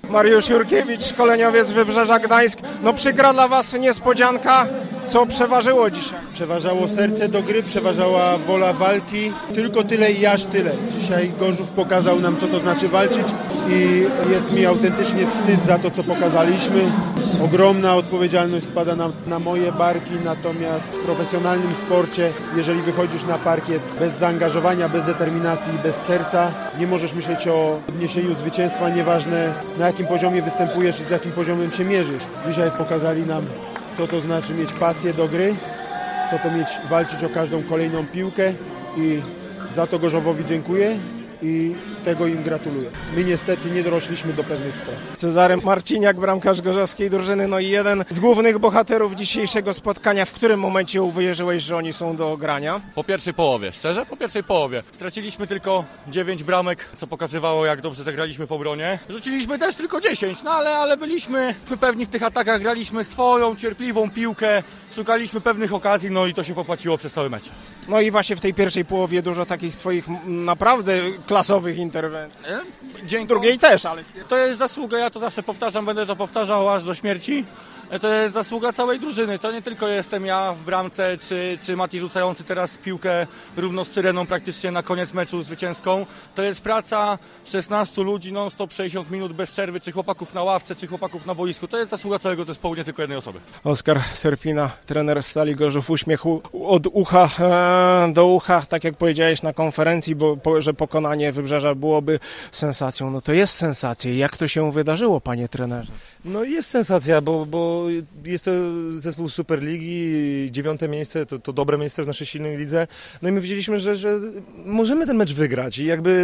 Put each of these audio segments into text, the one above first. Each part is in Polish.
Mariusz Jurkiewicz, szkoleniowiec Wybrzeża Gdańsk. No przykra dla Was niespodzianka, co przeważyło dzisiaj? Przeważało serce do gry, przeważała wola walki. Tylko tyle i aż tyle. Dzisiaj Gorzów pokazał nam, co to znaczy walczyć i jest mi autentycznie wstyd za to, co pokazaliśmy. Ogromna odpowiedzialność spada na moje barki, natomiast w profesjonalnym sporcie, jeżeli wychodzisz na parkiet bez zaangażowania, bez determinacji, bez serca, nie możesz myśleć o odniesieniu zwycięstwa, nieważne na jakim poziomie występujesz i z jakim poziomem się mierzysz. Dzisiaj pokazali nam, co to znaczy mieć pasję do gry, co to walczyć o każdą kolejną piłkę i za to Gorzowowi dziękuję i tego im gratuluję. My niestety nie dorośliśmy do pewnych spraw. Cezary Marciniak, bramkarz gorzowskiej drużyny, no i jeden z głównych bohaterów dzisiejszego spotkania. W którym momencie uwierzyłeś, że oni są do grania? Po pierwszej połowie, szczerze, po pierwszej połowie. Straciliśmy tylko 9 bramek, co pokazywało, jak dobrze zagraliśmy w obronie. Rzuciliśmy też tylko 10, no ale byliśmy pewni w tych atakach, graliśmy swoją cierpliwą piłkę, szukaliśmy pewnych okazji, no i to się popłaciło przez cały mecz. No i właśnie w tej pierwszej połowie dużo takich twoich naprawdę klasowych interwencji. Dzięki. Drugiej też, ale... To jest zasługa, ja to zawsze powtarzam, będę to powtarzał aż do śmierci. To jest zasługa całej drużyny. To nie tylko jestem ja w bramce, czy Mati rzucający teraz piłkę równo z Syreną praktycznie na koniec meczu zwycięską. To jest praca 16 ludzi non-stop 60 minut bez przerwy, czy chłopaków na ławce, czy chłopaków na boisku. To jest zasługa całego zespołu, nie tylko jednej osoby. Oskar Serpina, trener Stali Gorzów, uśmiechu od ucha do ucha, tak jak powiedziałeś na konferencji, że pokonanie Wybrzeża byłoby sensacją. No to jest sensacja. Jak to się wydarzyło, panie trenerze? No jest sensacja, bo jest to zespół Superligi, 9. miejsce, to dobre miejsce w naszej silnej lidze. No i my wiedzieliśmy, że możemy ten mecz wygrać i jakby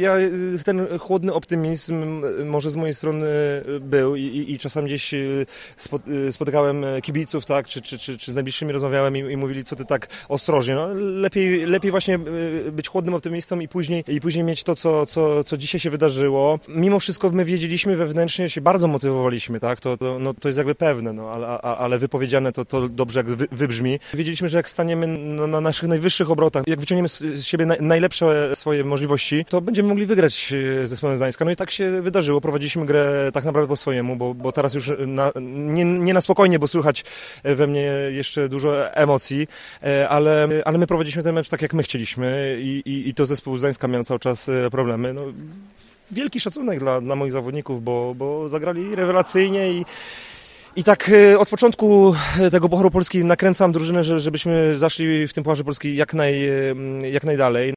ten chłodny optymizm może z mojej strony był i czasami gdzieś spotykałem kibiców, tak, czy z najbliższymi rozmawiałem i mówili, co ty tak ostrożnie. No, lepiej właśnie być chłodnym optymistą i później mieć to, co dzisiaj się wydarzyło. Mimo wszystko my wiedzieliśmy wewnętrznie, się bardzo motywowaliśmy, tak, to jest jakby pewne, no, ale wypowiedziane to dobrze jak wybrzmi. Wiedzieliśmy, że jak staniemy na naszych najwyższych obrotach, jak wyciągniemy z siebie najlepsze swoje możliwości, to będziemy mogli wygrać ze zespołem z Gdańska. No i tak się wydarzyło. Prowadziliśmy grę tak naprawdę po swojemu, bo teraz już nie na spokojnie, bo słychać we mnie jeszcze dużo emocji, ale my prowadziliśmy ten mecz tak, jak my chcieliśmy i to zespół z Gdańska miał cały czas problemy. No, wielki szacunek dla moich zawodników, bo zagrali rewelacyjnie i tak od początku tego Pucharu Polski nakręcam drużynę, żebyśmy zaszli w tym Pucharze Polski jak najdalej.